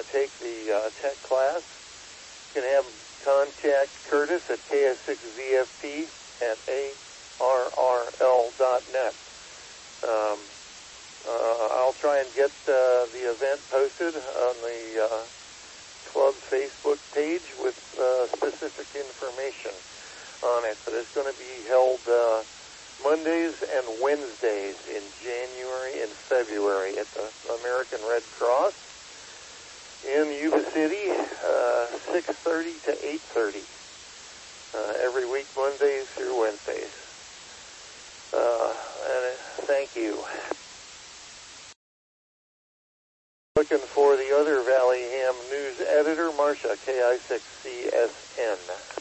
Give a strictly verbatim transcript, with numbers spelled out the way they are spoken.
take the uh, tech class. You can have contact Curtis at K S six Z F P at A R R L dot net. Um, uh, I'll try and get uh, the event posted on the uh, club Facebook page with uh, specific information on it. But it's going to be held uh, Mondays and Wednesdays in January and February at the American Red Cross in Yuba City, uh, six thirty to eight thirty, uh, every week, Mondays through Wednesdays. Uh, and thank you. Looking for the other Valley Ham news editor, Marcia, K I six C S N.